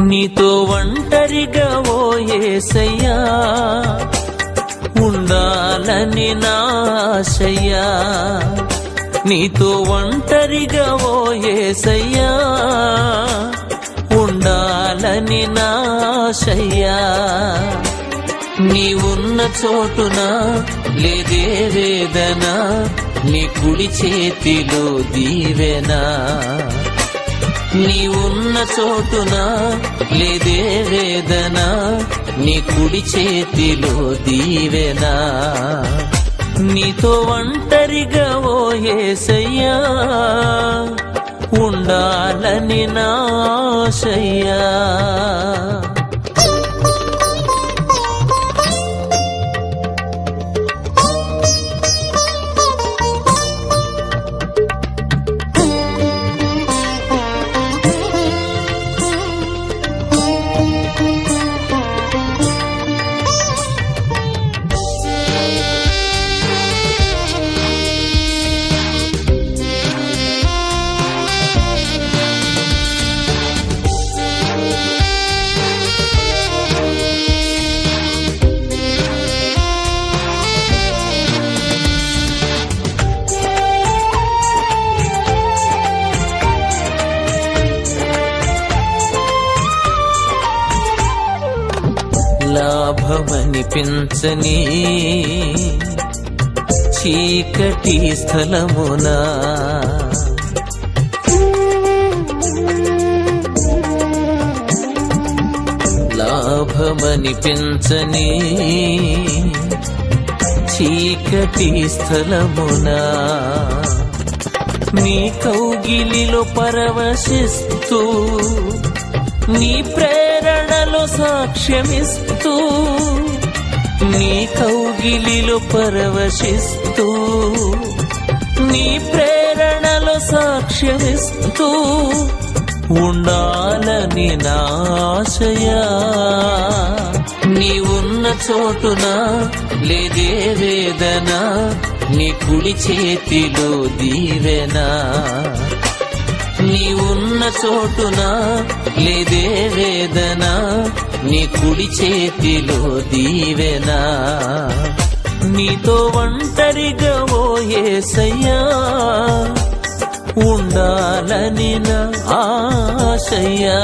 నీతో ఒంటరిగా ఓ యేసయ్యా ఉండాలని నా ఆశయ్యా నీతో ఒంటరిగా ఓ యేసయ్యా ఉండాలని నా ఆశయ్యా నీ ఉన్న చోటున లేదే వేదన నీ కుడి చేతిలో దీవెనా నీ ఉన్న చోటున లేదే వేదన నీ కుడి చేతిలో దీవెనా నీతో ఒంటరిగా ఓ యేసయ్యా ఉండాలని నా ఆశయ్యా లాభమనిపించని చీకటి స్థలమునా లాభమనిపించని చీకటి స్థలమునా నీ కౌగిలిలో పరవశిస్తూ నీ ప్రేరణలో సాక్ష్యమిస్తూ నీ కౌగిలిలో పరవశిస్తూ నీ ప్రేరణలో సాక్ష్యమిస్తూ ఉండాలని నా ఆశయా నీ ఉన్న చోటున లేదే వేదన నీ కుడి చేతిలో దీవెనా నీ ఉన్న చోటున లేదే వేదన నీ కుడి చేతిలో దీవెనా నీతో ఒంటరిగా ఓ యేసయ్యా ఉండాలని నా ఆశయ్యా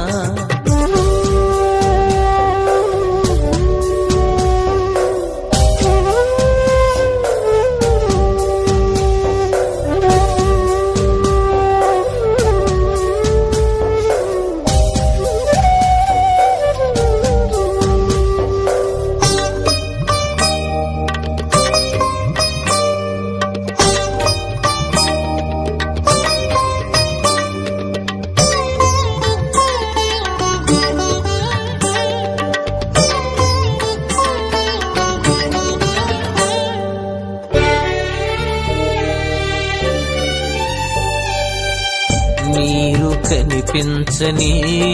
నీరు కనిపించని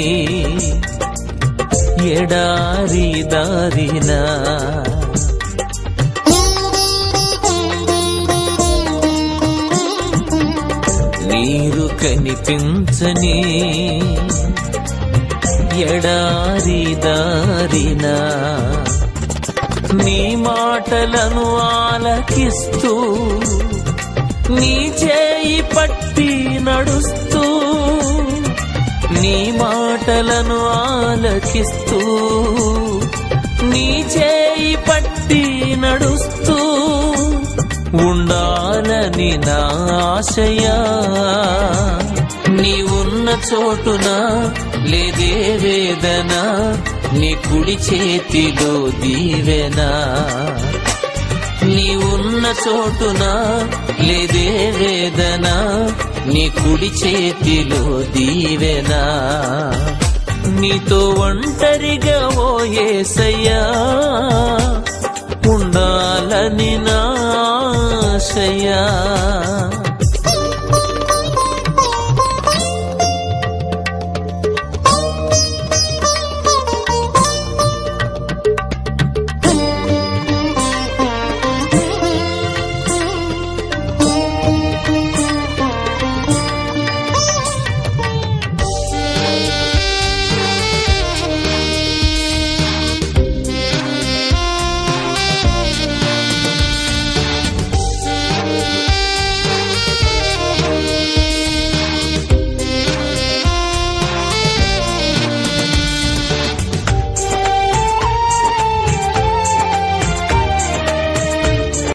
ఎడారి దారినా నీరు కనిపించని ఎడారి దారినా నీ మాటలను ఆలకిస్తూ నీ చేయి పట్టి నడుస్తూ నీ మాటలను ఆలకిస్తూ నీ చేయి పట్టి నడుస్తూ ఉండాలని నా ఆశయా నీ ఉన్న చోటున లేదే వేదన నీ కుడి చేతిలో దీవెనా నీ ఉన్న చోటున లేదే వేదన నీ కుడి చేతిలో దీవెనా నీతో ఒంటరిగా ఓ యేసయ్యా ఉండాలని నా ఆశయా